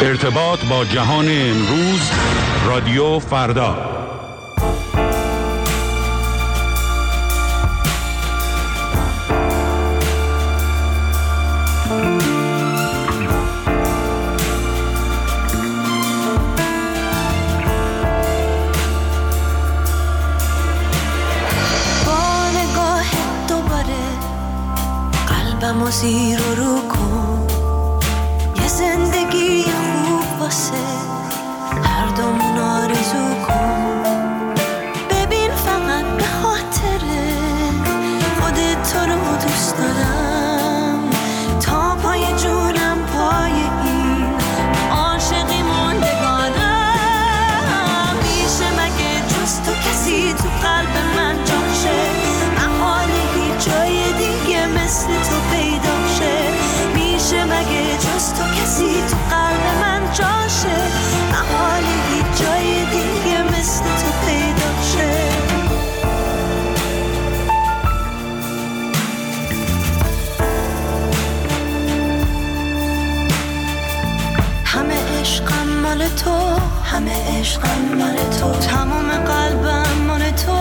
ارتباط با جهان امروز، رادیو فردا. قلبمو زیر و رو کن، یه زندگی خوب واسه هر دومون آرزو کن. ببین فقط به خاطره خودت تو رو دوست دارم، تا پای جونم پای این عاشقی موندگارم. میشه مگه جز تو کسی تو قلب من جاشه؟ محاله هیچ جای دیگه مثل تو پیدا شه. میشه مگه جز تو کسی تو قلب من جاشه؟ محاله هیچ جای دیگه مثل تو پیدا شه. همه عشقم مال تو، همه عشقم مال تو، تمام قلبم مال تو.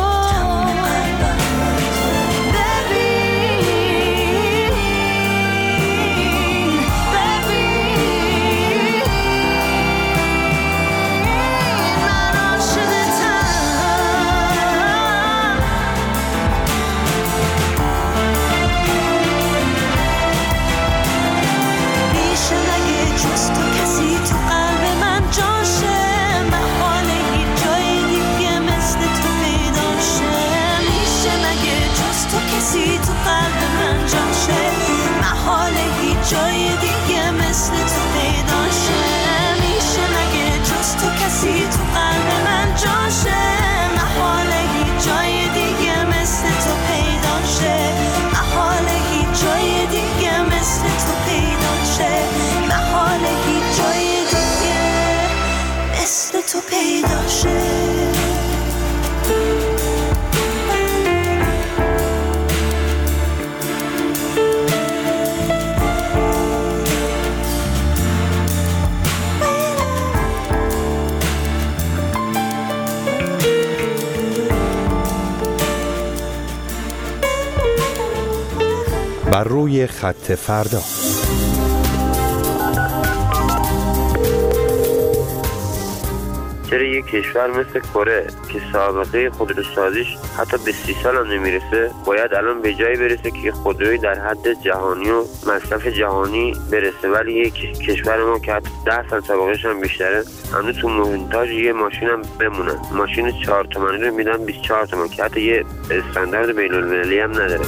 جای دیگه مثل تو پیدا شه. میشه مگه جز تو کسی تو قلب من جاشه؟ محاله هیچ جای دیگه مثل تو پیدا شه. محاله هیچ جای دیگه مثل تو پیدا شه. محاله هیچ جای دیگه مثل تو پیدا شه. بر روی خط فردا. چرا یک کشور مثل کره که سابقه خودروسازیش حتی به 30 سال هم نمیرسه، باید الان به جایی برسه که خودروی در حد جهانی و مصرف جهانی برسه، ولی یک کشور ما که حتی 10 سال سابقهش هم بیشتره هنوز تو مونتاژ یه ماشین هم بمونن. ماشین 4 تومانی رو میدن 24 تومن که حتی یه استاندارد بین‌المللی هم نداره.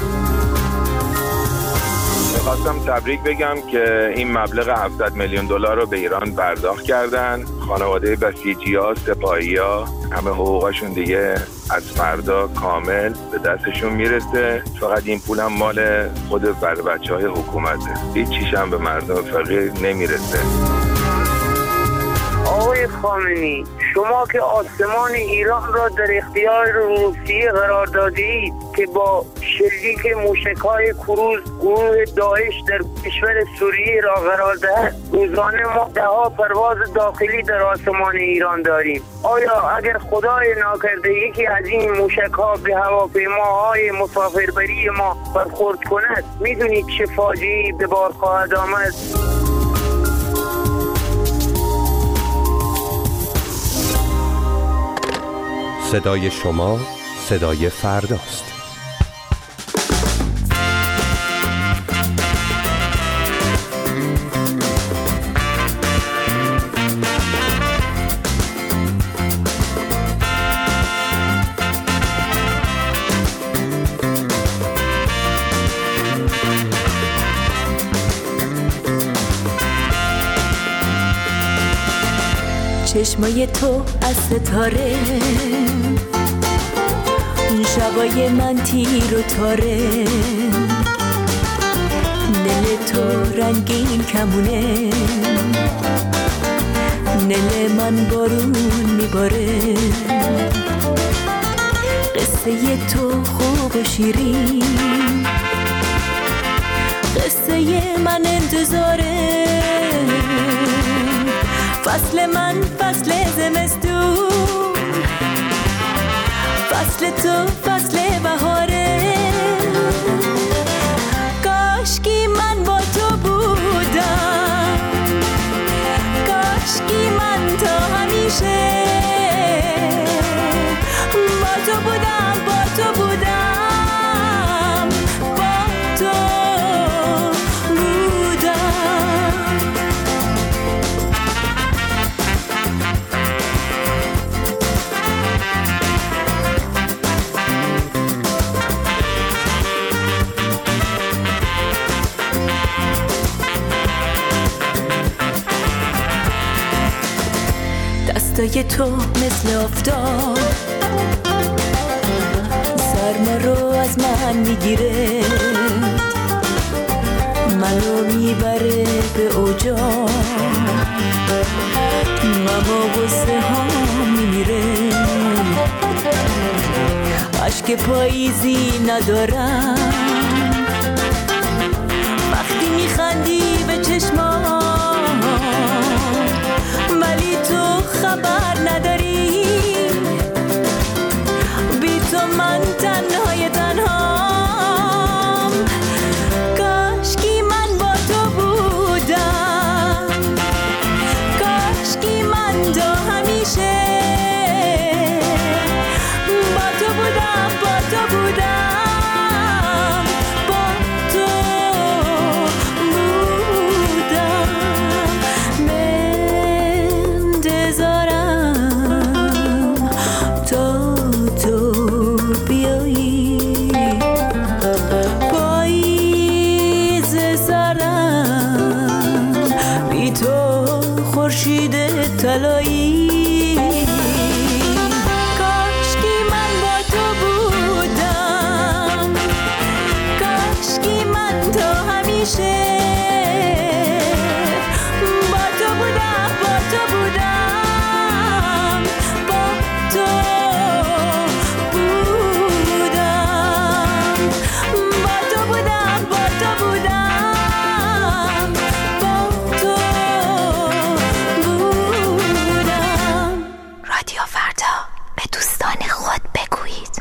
خواستم تبریک بگم که این مبلغ 700 میلیون دلار رو به ایران پرداخت کردن. خانواده بسیجی‌ها، سپاهی‌ها، همه حقوقشون دیگه از فردا کامل به دستشون میرسه. فقط این پول هم مال خود بچه‌های حکومته، هیچ چیز هم به مردم فقیر نمیرسه. آقای خامنه‌ای، شما که آسمان ایران را در اختیار روسیه قرار دادید که با شلیک موشک‌های کروز گروه داعش در کشور سوریه را قرار دهد، روزانه ما ده‌ها پرواز داخلی در آسمان ایران داریم. آیا اگر خدای ناکرده یکی از این موشک‌ها به هواپیماهای مسافربری ما برخورد کند، میدونید چه فاجعه‌ای به بار خواهد آمد؟ صدای شما، صدای فرداست. چشمای تو از ستاره، اون شبای من تیر و تاره، دل تو رنگین کمونه، دل من بارون میباره. قصه تو خوب و شیرین، قصه من انتظاره. فصل من فصل زمستون، فصل تو فصل بهاره. کاشکی من با تو بودم، کاشکی من تا همیشه با تو بودم، با تو بودم، با تو بودم. دستای تو مثل آفتاب سرما رو از من میگیره، منو میبره به اوجا، ماما غصه ها میمیره. عشق پاییزی ندارم وقتی میخندی به چشمام، ولی تو خبر نداری بی تو من تنهای تنهام. کاشکی من با تو بودم، کاشکی من تا همیشه با تو بودم، با تو بودم، با تو بودم. منتظرم تا تو بیایی، پاییز سرم بی تو خورشید طلایی. کاشکی من با تو بودم، کاشکی من تا همیشه با تو بودم، با تو بودم، با تو بودم، با تو بودم، با تو بودم، با تو بودم. رادیو فردا، به دوستان خود بگویید.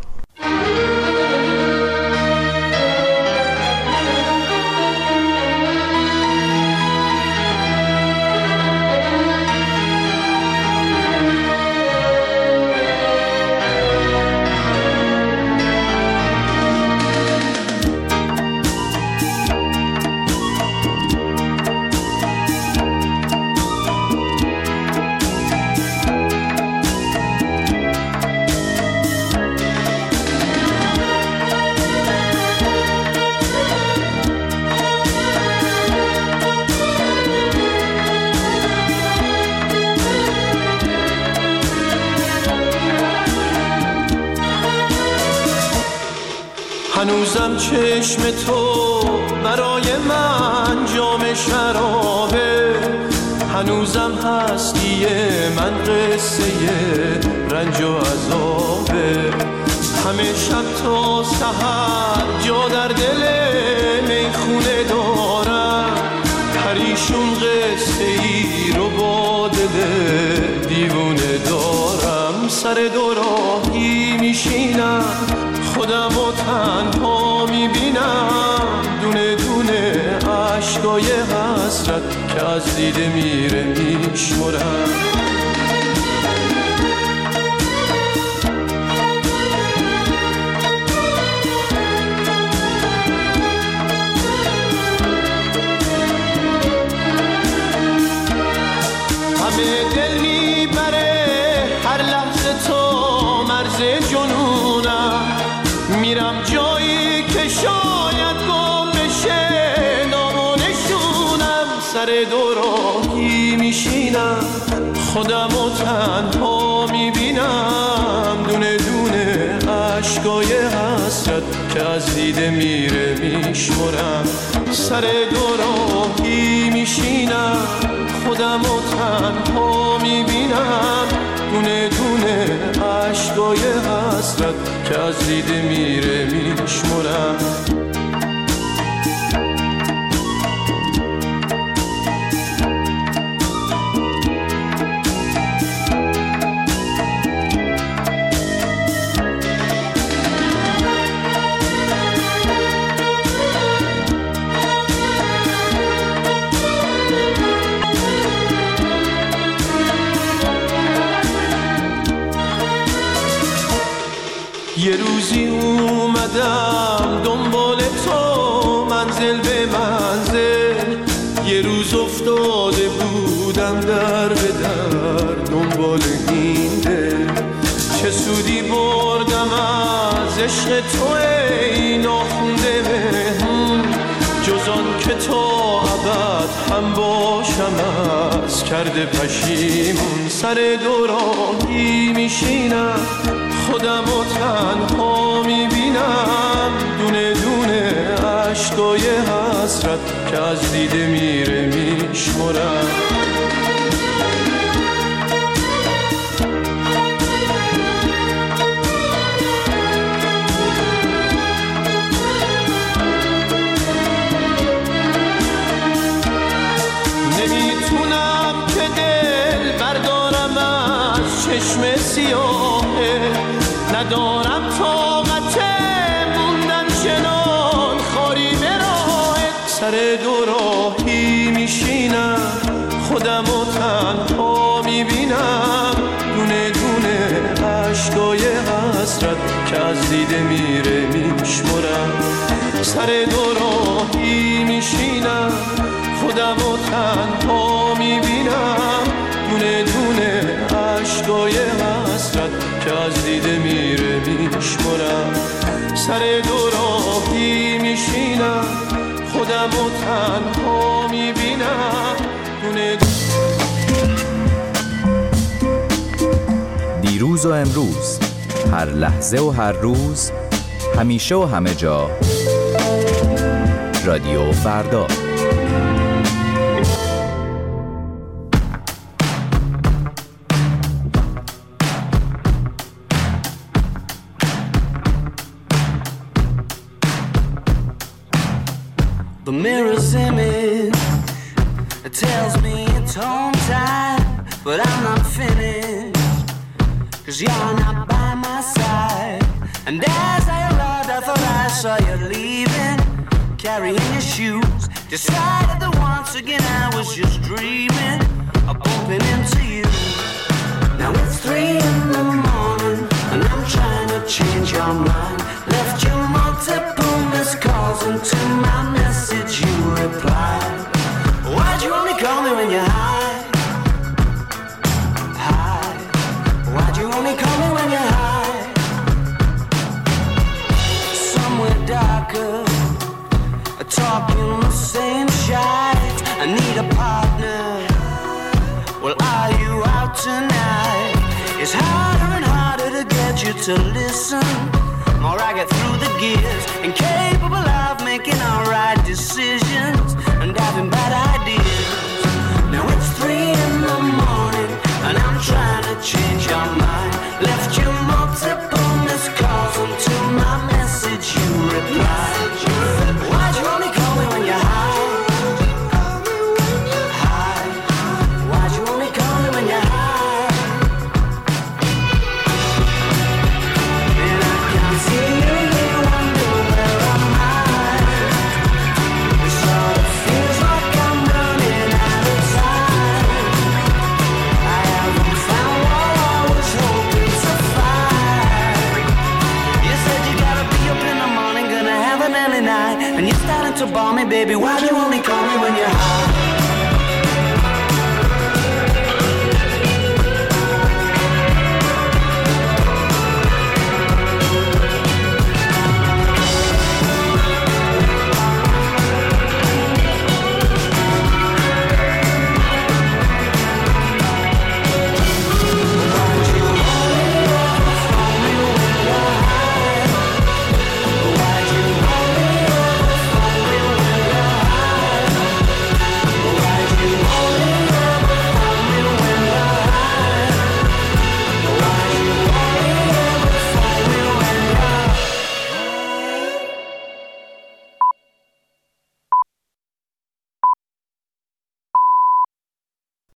هنوزم چشم تو برای من جام شرابه، هنوزم هستی من قصه رنج و عذابه. همه شب تا سحر جا در دل میخونه دارم، پریشون قصه ای رو با دل دیوونه دارم. سر دوراهی میشینم خودمو تنها میبینم، دونه دونه عشقای حسرت که از دیده میره میشمرم. همه دل میبره هر لحظه تو مرز جنونم، میرم جایی که شاید گم بشه نام و نشونم. سر دوراهی میشینم خودمو تنها میبینم، دونه دونه عشقای حسرت که از دیده میره میشمرم. سر دوراهی میشینم خودمو تنها میبینم، دونه دونه عشقای حسرت که از دیده میره میشمرم. یه روزی اومدم دنبال تو منزل به منزل، یه روز افتاده بودم در به در دنبال این دل. چه سودی بردم از عشق تو ای ناخونده مهمون، جز آن که تا ابد هم باشم از کرده پشیمون. سر دوراهی میشینم خودم و تنها میبینم، دونه دونه عشقای حسرت که از دیده میره میشمرم. نمیتونم که دل بردارم از چشم سیاهه، ندارم طاقت موندن چنان خاری به راهت. سر دوراهی میشینم خودم و تنها میبینم، دونه دونه عشقای حسرت که از دیده میره میشمرم. سر دوراهی میشینم خودم و تنها میبینم، دونه دونه عشقای حسرت که از دیده میره میشمرم. سر دوراهی میشینم خودم و تنها میبینم، دونه دیروز و امروز، هر لحظه و هر روز، همیشه و همه جا، رادیو فردا. The mirror's image, it tells me it's home time, but I'm not finished, 'cause you're not by my side. And as I arrived, I thought I saw you leaving, carrying your shoes, decided that once again I was just dreaming of bumping into you. Now it's 3 in the morning, and I'm trying to change your mind. Left you multiple missed calls, and to my message you replied. Why'd you only call me when you're high? High. Why'd you only call me when you're high? Somewhere darker, talking the same shite. I need a partner. Well, are you out tonight? It's harder and harder to get you to listen. More I get through the gears, incapable of making all right decisions and having bad ideas. Now it's 3 in the morning, and I'm trying to change your mind. Left you multiple missed calls, and to my message you replied. Why'd you only call me when you're high? High. Why'd you only call me when you're high? And I can't see you here, wonder where am I? It sort of feels like I'm running out of time. I haven't found what I was hoping to find. You said you gotta be up in the morning, gonna have an early night, and you're starting to bore me, baby. Why'd you only call me when